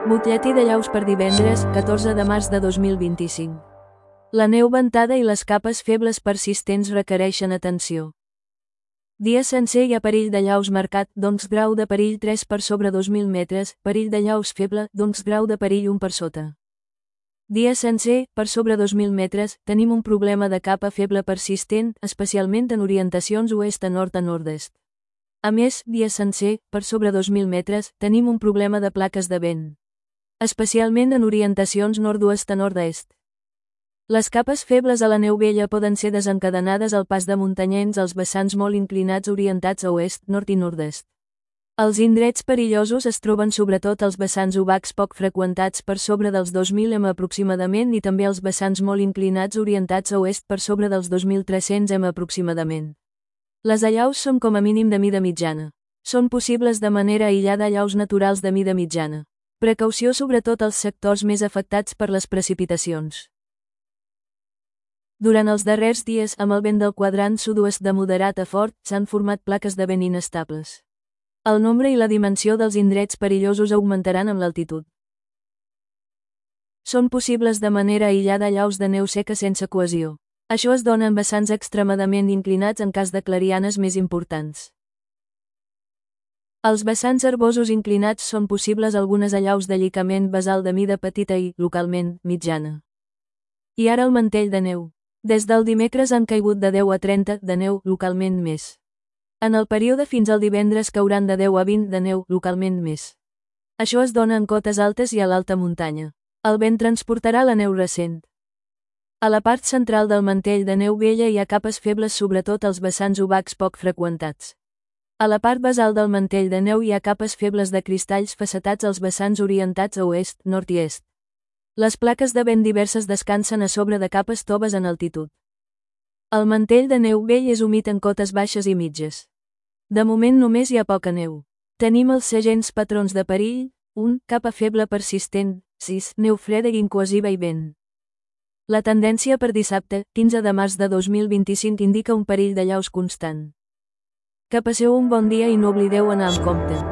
Butlletí de llaus per divendres, 14 de març de 2025. La neu ventada i les capes febles persistents requereixen atenció. Dia sencer hi ha perill de llaus marcat, doncs grau de perill 3 per sobre 2.000 metres, perill de llaus feble, doncs grau de perill 1 per sota. Dia sencer, per sobre 2.000 metres, tenim un problema de capa feble persistent, especialment en orientacions oest a nord a nord-est. A més, dia sencer, per sobre 2.000 metres, tenim un problema de plaques de vent, especialment en orientacions nord-oest a nord-est. Les capes febles a la neu vella poden ser desencadenades al pas de muntanyencs als vessants molt inclinats orientats a oest, nord i nord-est. Els indrets perillosos es troben sobretot als vessants obacs poc freqüentats per sobre dels 2.000 m aproximadament i també als vessants molt inclinats orientats a oest per sobre dels 2.300 m aproximadament. Les allaus són com a mínim de mida mitjana. Són possibles de manera aïllada allaus naturals de mida mitjana. Precaució sobretot als sectors més afectats per les precipitacions. Durant els darrers dies, amb el vent del quadrant sud-oest de moderat a fort, s'han format plaques de vent inestables. El nombre i la dimensió dels indrets perillosos augmentaran amb l'altitud. Són possibles de manera aïllada allaus de neu seca sense cohesió. Això es dona en vessants extremadament inclinats en cas de clarianes més importants. Als vessants herbosos inclinats són possibles algunes allaus de llicament basal de mida petita i, localment, mitjana. I ara el mantell de neu. Des del dimecres han caigut de 10 a 30 de neu, localment més. En el període fins al divendres cauran de 10 a 20 de neu, localment més. Això es dona en cotes altes i a l'alta muntanya. El vent transportarà la neu recent. A la part central del mantell de neu vella hi ha capes febles sobretot als vessants obacs poc freqüentats. A la part basal del mantell de neu hi ha capes febles de cristalls facetats als vessants orientats a oest, nord i est. Les plaques de vent diverses descansen a sobre de capes toves en altitud. El mantell de neu vell és humit en cotes baixes i mitges. De moment només hi ha poca neu. Tenim els segents patrons de perill: 1. Capa feble persistent, 6. Neu freda i incohesiva i vent. La tendència per dissabte, 15 de març de 2025 indica un perill de llaus constant. Que passeu un bon dia i no oblideu anar amb compte.